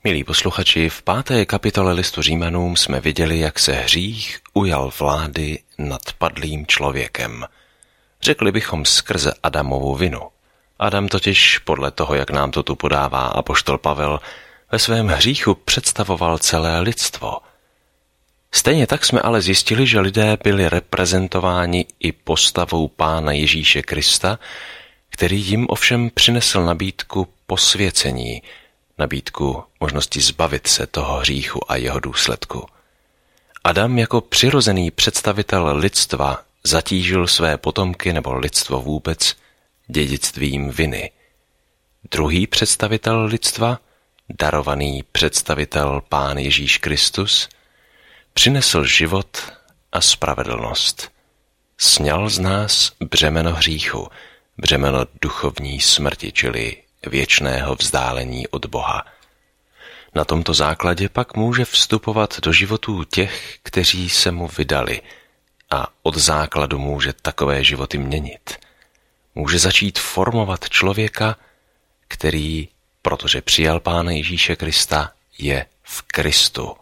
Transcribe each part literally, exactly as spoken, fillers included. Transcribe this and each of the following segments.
Milí posluchači, v páté kapitole listu Římanům jsme viděli, jak se hřích ujal vlády nad padlým člověkem. Řekli bychom skrze Adamovu vinu. Adam totiž, podle toho, jak nám to tu podává apoštol Pavel, ve svém hříchu představoval celé lidstvo. Stejně tak jsme ale zjistili, že lidé byli reprezentováni i postavou Pána Ježíše Krista, který jim ovšem přinesl nabídku posvěcení, nabídku možnosti zbavit se toho hříchu a jeho důsledku. Adam jako přirozený představitel lidstva zatížil své potomky nebo lidstvo vůbec dědictvím viny. Druhý představitel lidstva, darovaný představitel Pán Ježíš Kristus, přinesl život a spravedlnost. Sňal z nás břemeno hříchu, břemeno duchovní smrti, čili věčného vzdálení od Boha. Na tomto základě pak může vstupovat do životů těch, kteří se mu vydali, a od základu může takové životy měnit. Může začít formovat člověka, který, protože přijal Pána Ježíše Krista, je v Kristu.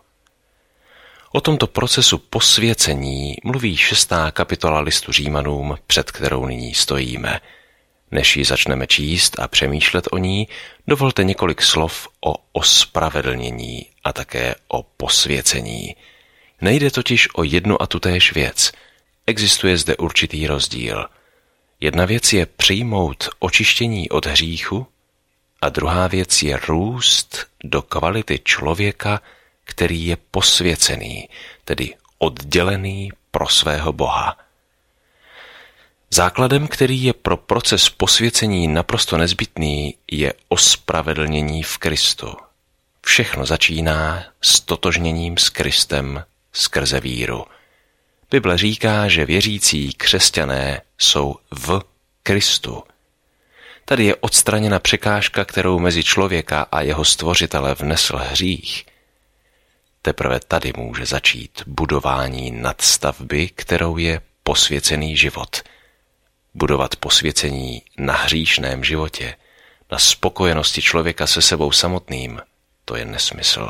O tomto procesu posvěcení mluví šestá kapitola listu Římanům, před kterou nyní stojíme. Než ji začneme číst a přemýšlet o ní, dovolte několik slov o ospravedlnění a také o posvěcení. Nejde totiž o jednu a tutéž věc. Existuje zde určitý rozdíl. Jedna věc je přijmout očištění od hříchu a druhá věc je růst do kvality člověka, který je posvěcený, tedy oddělený pro svého Boha. Základem, který je pro proces posvěcení naprosto nezbytný, je ospravedlnění v Kristu. Všechno začíná s totožněním s Kristem skrze víru. Bible říká, že věřící křesťané jsou v Kristu. Tady je odstraněna překážka, kterou mezi člověka a jeho stvořitele vnesl hřích. Teprve tady může začít budování nadstavby, kterou je posvěcený život. Budovat posvěcení na hříšném životě, na spokojenosti člověka se sebou samotným, to je nesmysl.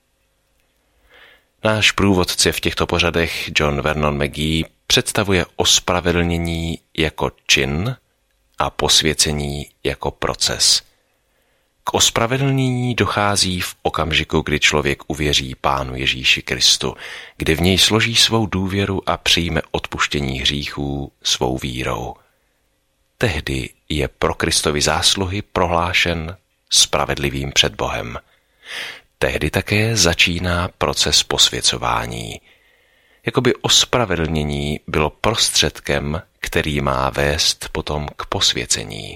Náš průvodce v těchto pořadech, John Vernon McGee, představuje ospravedlnění jako čin a posvěcení jako proces. K ospravedlnění dochází v okamžiku, kdy člověk uvěří Pánu Ježíši Kristu, kdy v něj složí svou důvěru a přijme odpuštění hříchů svou vírou. Tehdy je pro Kristovy zásluhy prohlášen spravedlivým před Bohem. Tehdy také začíná proces posvěcování. Jakoby ospravedlnění bylo prostředkem, který má vést potom k posvěcení.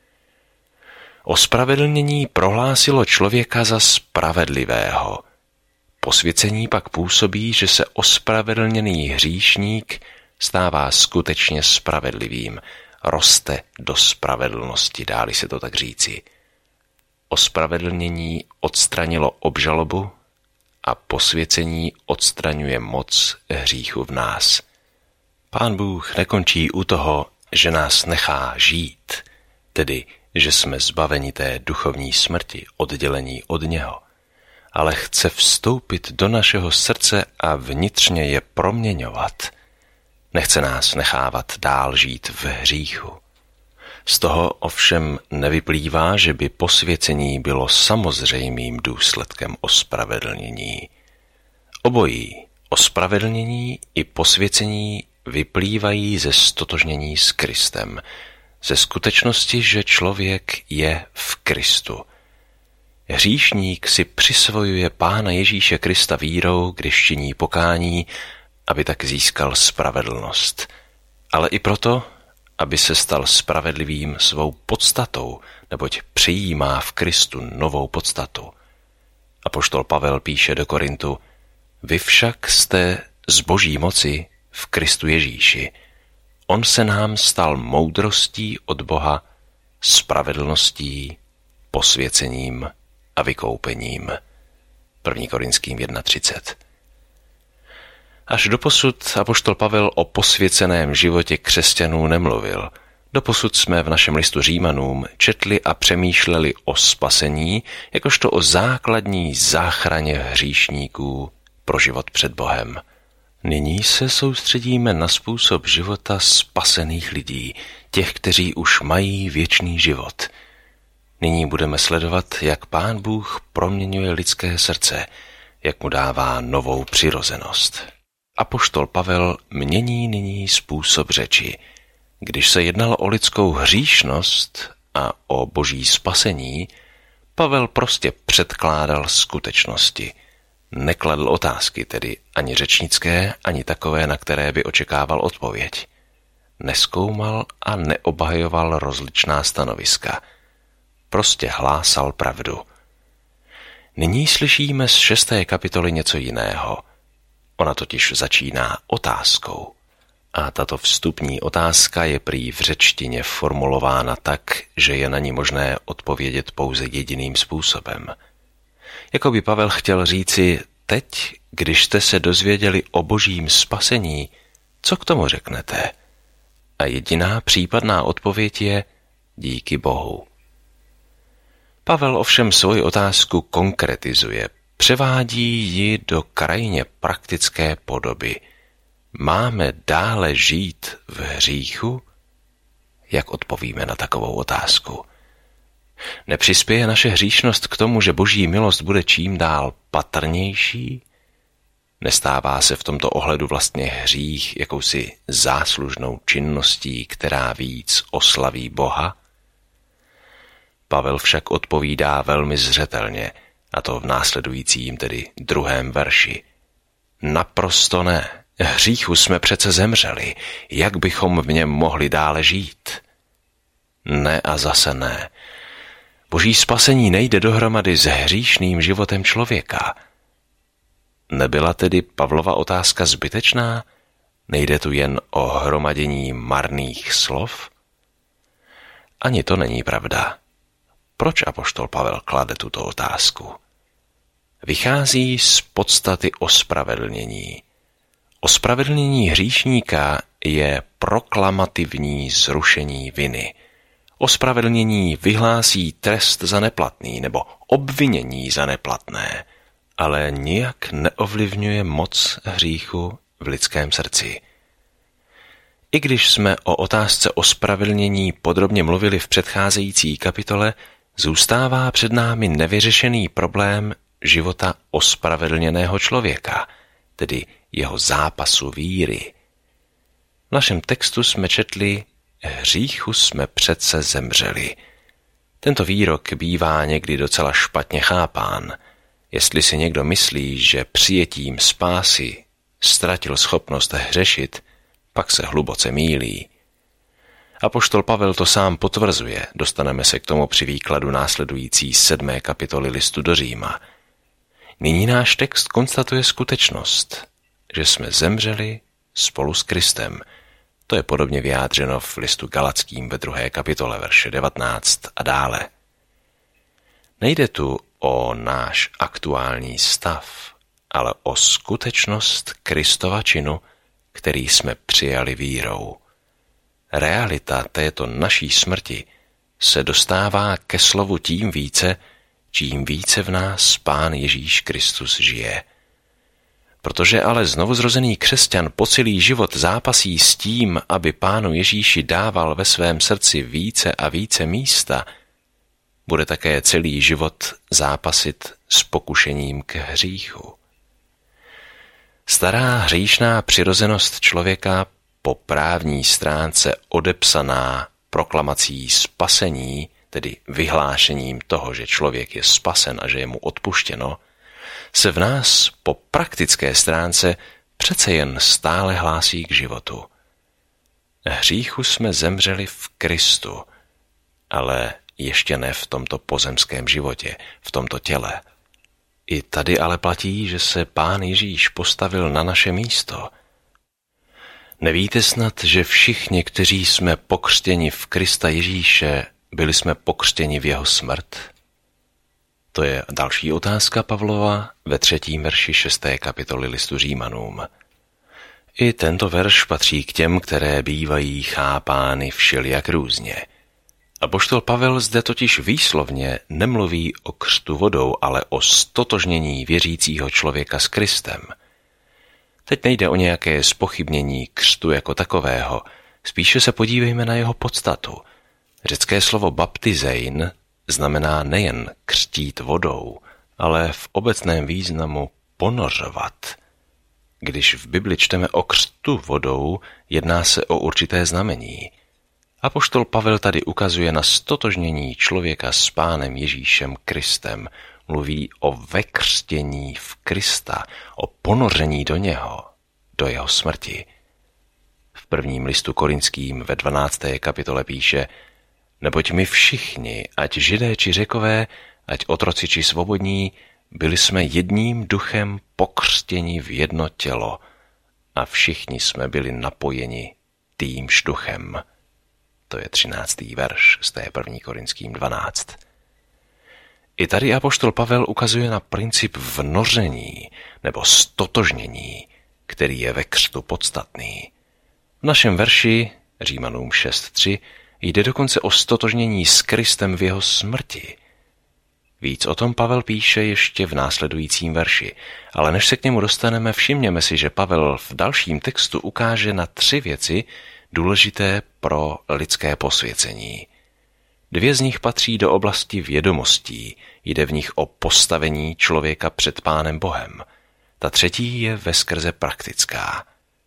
Ospravedlnění prohlásilo člověka za spravedlivého. Posvěcení pak působí, že se ospravedlněný hříšník stává skutečně spravedlivým, roste do spravedlnosti, dá-li se to tak říci. Ospravedlnění odstranilo obžalobu a posvěcení odstraňuje moc hříchu v nás. Pán Bůh nekončí u toho, že nás nechá žít, tedy že jsme zbaveni té duchovní smrti, oddělení od něho, ale chce vstoupit do našeho srdce a vnitřně je proměňovat. Nechce nás nechávat dál žít v hříchu. Z toho ovšem nevyplývá, že by posvěcení bylo samozřejmým důsledkem ospravedlnění. Obojí, ospravedlnění i posvěcení, vyplývají ze stotožnění s Kristem, ze skutečnosti, že člověk je v Kristu. Hříšník si přisvojuje Pána Ježíše Krista vírou, když činí pokání, aby tak získal spravedlnost, ale i proto, aby se stal spravedlivým svou podstatou, neboť přijímá v Kristu novou podstatu. Apoštol Pavel píše do Korintu: Vy však jste z Boží moci v Kristu Ježíši. On se nám stal moudrostí od Boha, spravedlností, posvěcením a vykoupením. první Korinským jedna třicet. Až doposud apoštol Pavel o posvěceném životě křesťanů nemluvil. Doposud jsme v našem listu Římanům četli a přemýšleli o spasení jakožto o základní záchraně hříšníků pro život před Bohem. Nyní se soustředíme na způsob života spasených lidí, těch, kteří už mají věčný život. Nyní budeme sledovat, jak Pán Bůh proměňuje lidské srdce, jak mu dává novou přirozenost. Apoštol Pavel mění nyní způsob řeči. Když se jednalo o lidskou hříšnost a o boží spasení, Pavel prostě předkládal skutečnosti. Nekladl otázky, tedy ani řečnické, ani takové, na které by očekával odpověď. Nezkoumal a neobhajoval rozličná stanoviska. Prostě hlásal pravdu. Nyní slyšíme z šesté kapitoly něco jiného. Ona totiž začíná otázkou. A tato vstupní otázka je prý v řečtině formulována tak, že je na ní možné odpovědět pouze jediným způsobem. Jako by Pavel chtěl říci, teď, když jste se dozvěděli o božím spasení, co k tomu řeknete? A jediná případná odpověď je díky Bohu. Pavel ovšem svoji otázku konkretizuje, převádí ji do krajně praktické podoby. Máme dále žít v hříchu? Jak odpovíme na takovou otázku? Nepřispěje naše hříšnost k tomu, že boží milost bude čím dál patrnější? Nestává se v tomto ohledu vlastně hřích jakousi záslužnou činností, která víc oslaví Boha? Pavel však odpovídá velmi zřetelně, a to v následujícím, tedy druhém verši. Naprosto ne. Hříchu jsme přece zemřeli, jak bychom v něm mohli dále žít? Ne a zase ne. Boží spasení nejde dohromady s hříšným životem člověka. Nebyla tedy Pavlova otázka zbytečná? Nejde tu jen o hromadění marných slov? Ani to není pravda. Proč apoštol Pavel klade tuto otázku? Vychází z podstaty ospravedlnění. Ospravedlnění hříšníka je proklamativní zrušení viny. Ospravedlnění vyhlásí trest za neplatný nebo obvinění za neplatné, ale nijak neovlivňuje moc hříchu v lidském srdci. I když jsme o otázce ospravedlnění podrobně mluvili v předcházející kapitole, zůstává před námi nevyřešený problém života ospravedlněného člověka, tedy jeho zápasu víry. V našem textu jsme četli, hříchu jsme přece zemřeli. Tento výrok bývá někdy docela špatně chápán. Jestli si někdo myslí, že přijetím spásy ztratil schopnost hřešit, pak se hluboce mýlí. Apoštol Pavel to sám potvrzuje, dostaneme se k tomu při výkladu následující sedmé kapitoly listu do Říma. Nyní náš text konstatuje skutečnost, že jsme zemřeli spolu s Kristem. To je podobně vyjádřeno v listu Galackým ve druhé kapitole verše devatenáct a dále. Nejde tu o náš aktuální stav, ale o skutečnost Kristova činu, který jsme přijali vírou. Realita této naší smrti se dostává ke slovu tím více, čím více v nás Pán Ježíš Kristus žije. Protože ale znovuzrozený křesťan po celý život zápasí s tím, aby Pánu Ježíši dával ve svém srdci více a více místa, bude také celý život zápasit s pokušením k hříchu. Stará hříšná přirozenost člověka po právní stránce odepsaná proklamací spasení, tedy vyhlášením toho, že člověk je spasen a že je mu odpuštěno, se v nás po praktické stránce přece jen stále hlásí k životu. Hříchu jsme zemřeli v Kristu, ale ještě ne v tomto pozemském životě, v tomto těle. I tady ale platí, že se Pán Ježíš postavil na naše místo. Nevíte snad, že všichni, kteří jsme pokřtěni v Krista Ježíše, byli jsme pokřtěni v jeho smrt? To je další otázka Pavlova ve třetím verši šesté kapitoly listu Římanům. I tento verš patří k těm, které bývají chápány všelijak různě. Apoštol Pavel zde totiž výslovně nemluví o křtu vodou, ale o stotožnění věřícího člověka s Kristem. Teď nejde o nějaké zpochybnění křtu jako takového, spíše se podívejme na jeho podstatu. Řecké slovo baptizein znamená nejen křtít vodou, ale v obecném významu ponořovat. Když v Bibli čteme o křtu vodou, jedná se o určité znamení. Apoštol Pavel tady ukazuje na stotožnění člověka s Pánem Ježíšem Kristem. Mluví o vekřtění v Krista, o ponoření do něho, do jeho smrti. V prvním listu Korinským ve dvanácté kapitole píše: Neboť my všichni, ať Židé či Řekové, ať otroci či svobodní, byli jsme jedním duchem pokřtěni v jedno tělo a všichni jsme byli napojeni týmž duchem. To je třináctý verš z té první Korinským dvanáct. I tady apoštol Pavel ukazuje na princip vnoření nebo stotožnění, který je ve křtu podstatný. V našem verši Římanům šest tři jde dokonce o stotožnění s Kristem v jeho smrti. Víc o tom Pavel píše ještě v následujícím verši, ale než se k němu dostaneme, všimněme si, že Pavel v dalším textu ukáže na tři věci důležité pro lidské posvěcení. Dvě z nich patří do oblasti vědomostí, jde v nich o postavení člověka před Pánem Bohem. Ta třetí je veskrze praktická.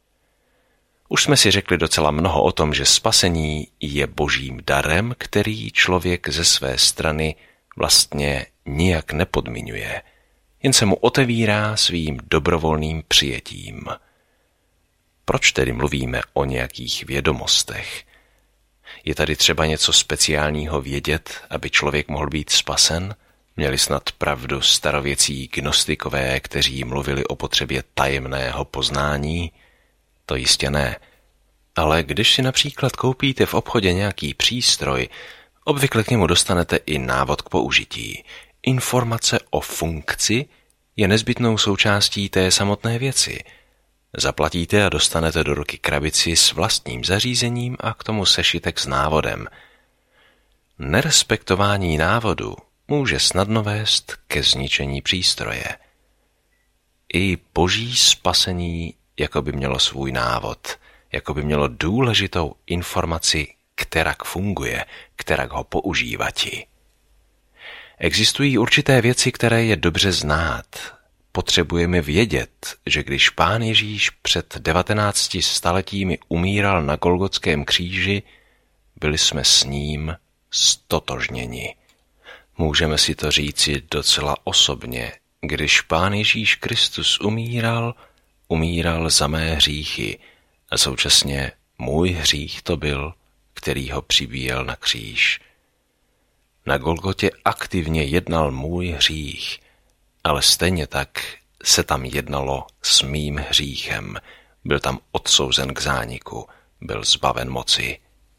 Už jsme si řekli docela mnoho o tom, že spasení je božím darem, který člověk ze své strany vlastně nijak nepodmiňuje, jen se mu otevírá svým dobrovolným přijetím. Proč tedy mluvíme o nějakých vědomostech? Je tady třeba něco speciálního vědět, aby člověk mohl být spasen? Měli snad pravdu starověcí gnostikové, kteří mluvili o potřebě tajemného poznání? To jistě ne. Ale když si například koupíte v obchodě nějaký přístroj, obvykle k němu dostanete i návod k použití. Informace o funkci je nezbytnou součástí té samotné věci. Zaplatíte a dostanete do ruky krabici s vlastním zařízením a k tomu sešitek s návodem. Nerespektování návodu může snadno vést ke zničení přístroje. I boží spasení jako by mělo svůj návod, jako by mělo důležitou informaci, kterak funguje, kterak ho používati. Existují určité věci, které je dobře znát. Potřebujeme vědět, že když Pán Ježíš před devatenácti staletími umíral na Golgotském kříži, byli jsme s ním stotožněni. Můžeme si to říci docela osobně. Když Pán Ježíš Kristus umíral, umíral za mé hříchy a současně můj hřích to byl, který ho přibíjel na kříž. Na Golgotě aktivně jednal můj hřích, ale stejně tak se tam jednalo s mým hříchem. Byl tam odsouzen k zániku, byl zbaven moci.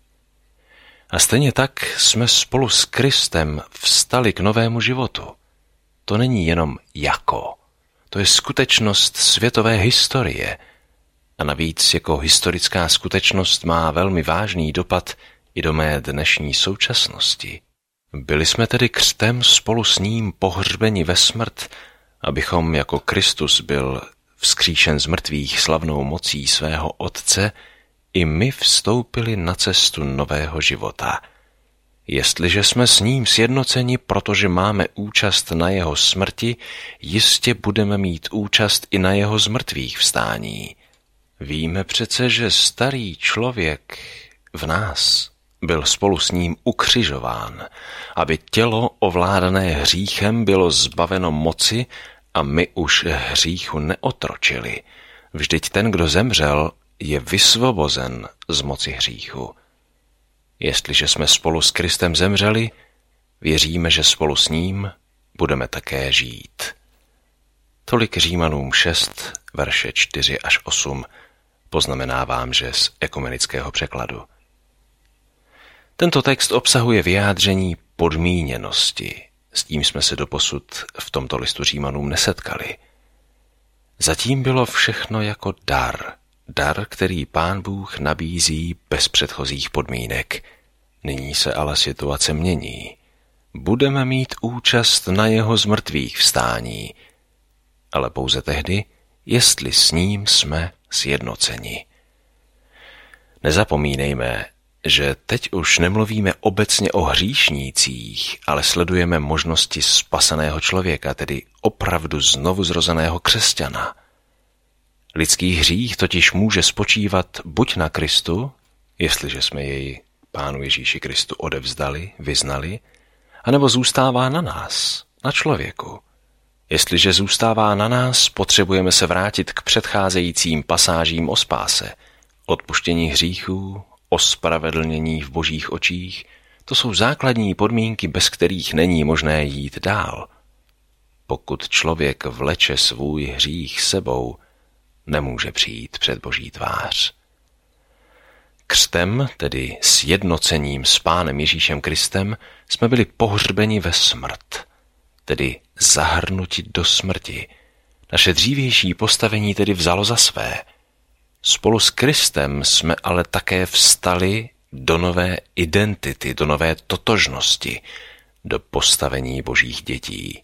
A stejně tak jsme spolu s Kristem vstali k novému životu. To není jenom jako, to je skutečnost světové historie. A navíc jako historická skutečnost má velmi vážný dopad i do mé dnešní současnosti. Byli jsme tedy křtem spolu s ním pohřbeni ve smrt, abychom jako Kristus byl vzkříšen z mrtvých slavnou mocí svého Otce, i my vstoupili na cestu nového života. Jestliže jsme s ním sjednoceni, protože máme účast na jeho smrti, jistě budeme mít účast i na jeho zmrtvých vstání. Víme přece, že starý člověk v nás byl spolu s ním ukřižován, aby tělo ovládané hříchem bylo zbaveno moci a my už hříchu neotročili. Vždyť ten, kdo zemřel, je vysvobozen z moci hříchu. Jestliže jsme spolu s Kristem zemřeli, věříme, že spolu s ním budeme také žít. Tolik Římanům šest, verše čtyři až osm, poznamenávám, že z ekumenického překladu. Tento text obsahuje vyjádření podmíněnosti. S tím jsme se doposud v tomto listu Římanům nesetkali. Zatím bylo všechno jako dar, dar, který Pán Bůh nabízí bez předchozích podmínek. Nyní se ale situace mění. Budeme mít účast na jeho zmrtvých vstání, ale pouze tehdy, jestli s ním jsme sjednoceni. Nezapomínejme, že teď už nemluvíme obecně o hříšnících, ale sledujeme možnosti spaseného člověka, tedy opravdu znovuzrozeného křesťana. Lidský hřích totiž může spočívat buď na Kristu, jestliže jsme jej Pánu Ježíši Kristu odevzdali, vyznali, anebo zůstává na nás, na člověku. Jestliže zůstává na nás, potřebujeme se vrátit k předcházejícím pasážím o spáse, odpuštění hříchů, ospravedlnění v Božích očích. To jsou základní podmínky, bez kterých není možné jít dál. Pokud člověk vleče svůj hřích sebou, nemůže přijít před Boží tvář. Křtem, tedy sjednocením s Pánem Ježíšem Kristem, jsme byli pohřbeni ve smrt, tedy zahrnuti do smrti. Naše dřívější postavení tedy vzalo za své. Spolu s Kristem jsme ale také vstali do nové identity, do nové totožnosti, do postavení Božích dětí.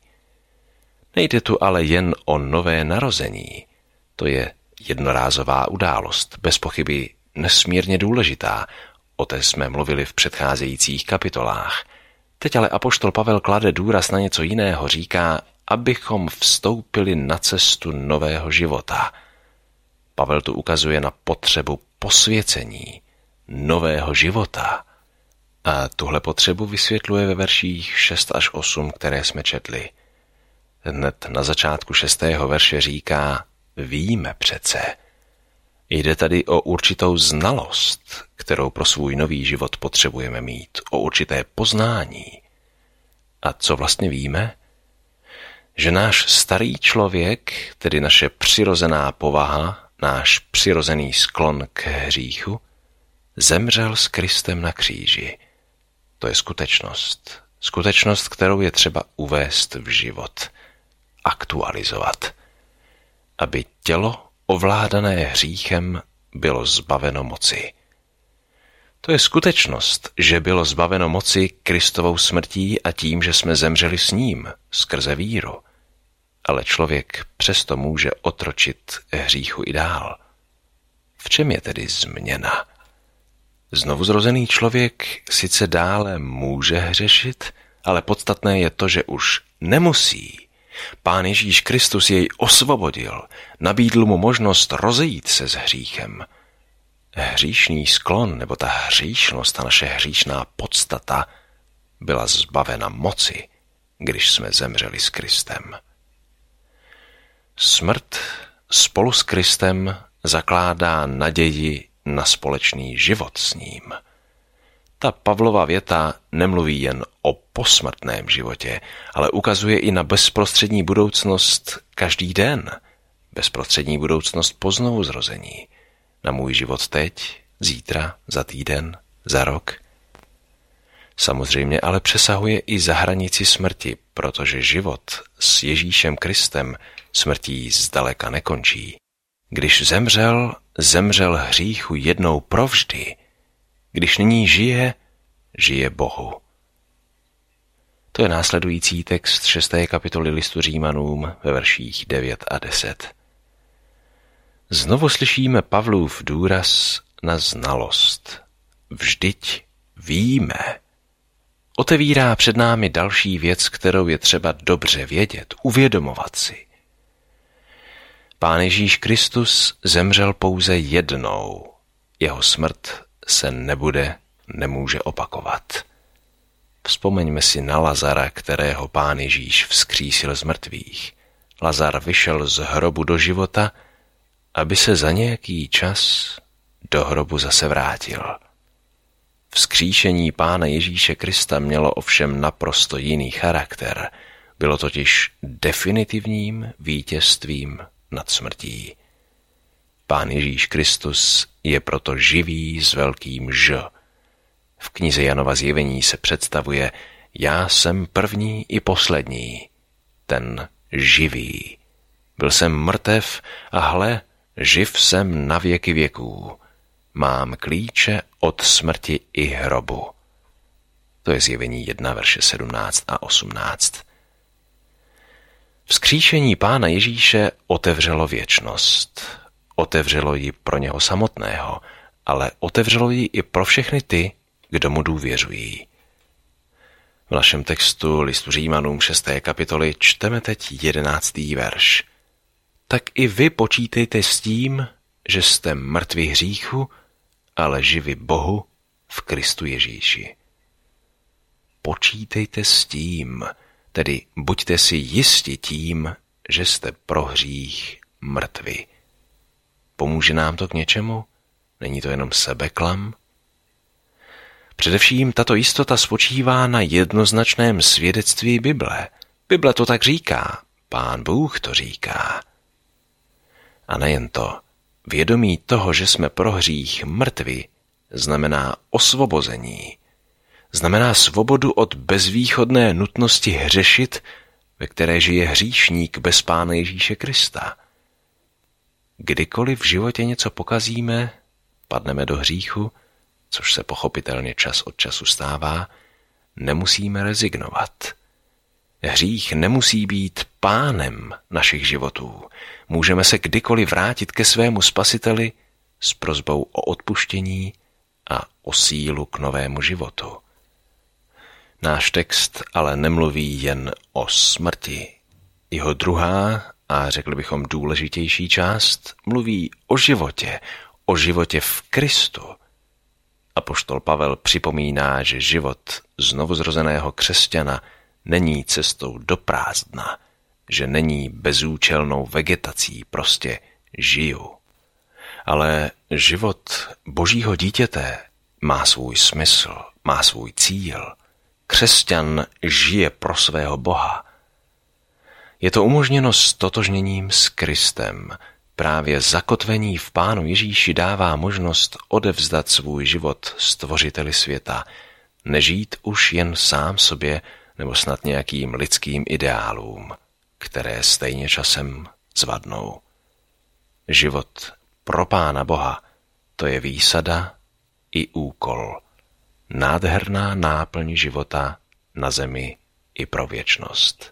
Nejde tu ale jen o nové narození. To je jednorázová událost, bez pochyby nesmírně důležitá. O té jsme mluvili v předcházejících kapitolách. Teď ale apoštol Pavel klade důraz na něco jiného, říká, abychom vstoupili na cestu nového života. Pavel tu ukazuje na potřebu posvěcení, nového života. A tuhle potřebu vysvětluje ve verších šest až osm, které jsme četli. Hned na začátku šestého verše říká, víme přece. Jde tady o určitou znalost, kterou pro svůj nový život potřebujeme mít, o určité poznání. A co vlastně víme? Že náš starý člověk, tedy naše přirozená povaha, náš přirozený sklon k hříchu, zemřel s Kristem na kříži. To je skutečnost. Skutečnost, kterou je třeba uvést v život, aktualizovat, aby tělo ovládané hříchem bylo zbaveno moci. To je skutečnost, že bylo zbaveno moci Kristovou smrtí a tím, že jsme zemřeli s ním skrze víru. Ale člověk přesto může otročit hříchu i dál. V čem je tedy změna? Znovuzrozený člověk sice dále může hřešit, ale podstatné je to, že už nemusí. Pán Ježíš Kristus jej osvobodil, nabídl mu možnost rozejít se s hříchem. Hříšný sklon, nebo ta hříšnost, ta naše hříšná podstata, byla zbavena moci, když jsme zemřeli s Kristem. Smrt spolu s Kristem zakládá naději na společný život s ním. Ta Pavlova věta nemluví jen o posmrtném životě, ale ukazuje i na bezprostřední budoucnost každý den, bezprostřední budoucnost po znovuzrození, na můj život teď, zítra, za týden, za rok. Samozřejmě ale přesahuje i za hranici smrti, protože život s Ježíšem Kristem smrtí zdaleka nekončí. Když zemřel, zemřel hříchu jednou provždy. Když nyní žije, žije Bohu. To je následující text šesté kapitoly listu Římanům ve verších devět a deset. Znovu slyšíme Pavlův důraz na znalost. Vždyť víme. Otevírá před námi další věc, kterou je třeba dobře vědět, uvědomovat si. Pán Ježíš Kristus zemřel pouze jednou. Jeho smrt se nebude, nemůže opakovat. Vzpomeňme si na Lazara, kterého Pán Ježíš vzkřísil z mrtvých. Lazar vyšel z hrobu do života, aby se za nějaký čas do hrobu zase vrátil. Vzkříšení Pána Ježíše Krista mělo ovšem naprosto jiný charakter. Bylo totiž definitivním vítězstvím nad smrtí. Pán Ježíš Kristus je proto živý s velkým Ž. V knize Janova zjevení se představuje: já jsem první i poslední, ten živý. Byl jsem mrtev a hle, Živ jsem na věky věků, mám klíče od smrti i hrobu. To je Zjevení jedna, verše sedmnáct a osmnáct. Vzkříšení Pána Ježíše otevřelo věčnost. Otevřelo ji pro něho samotného, ale otevřelo ji i pro všechny ty, kdo mu důvěřují. V našem textu listu Římanům šesté kapitoly čteme teď jedenáctý verš. Tak i vy počítejte s tím, že jste mrtví hříchu, ale živi Bohu v Kristu Ježíši. Počítejte s tím, tedy buďte si jisti tím, že jste pro hřích mrtvi. Pomůže nám to k něčemu? Není to jenom sebeklam? Především tato jistota spočívá na jednoznačném svědectví Bible. Bible to tak říká, Pán Bůh to říká. A nejen to, vědomí toho, že jsme pro hřích mrtvi, znamená osvobození. Znamená svobodu od bezvýchodné nutnosti hřešit, ve které žije hříšník bez Pána Ježíše Krista. Kdykoliv v životě něco pokazíme, padneme do hříchu, což se pochopitelně čas od času stává, nemusíme rezignovat. Hřích nemusí být pánem našich životů. Můžeme se kdykoliv vrátit ke svému Spasiteli s prosbou o odpuštění a o sílu k novému životu. Náš text ale nemluví jen o smrti. Jeho druhá a řekli bychom důležitější část mluví o životě, o životě v Kristu. Apoštol Pavel připomíná, že život znovuzrozeného křesťana není cestou do prázdna, že není bezúčelnou vegetací, prostě žiju. Ale život Božího dítěte má svůj smysl, má svůj cíl. Křesťan žije pro svého Boha. Je to umožněno stotožněním s Kristem. Právě zakotvení v Pánu Ježíši dává možnost odevzdat svůj život Stvořiteli světa, nežít už jen sám sobě nebo snad nějakým lidským ideálům, které stejně časem zvadnou. Život pro Pána Boha, to je výsada i úkol, nádherná náplň života na zemi i pro věčnost.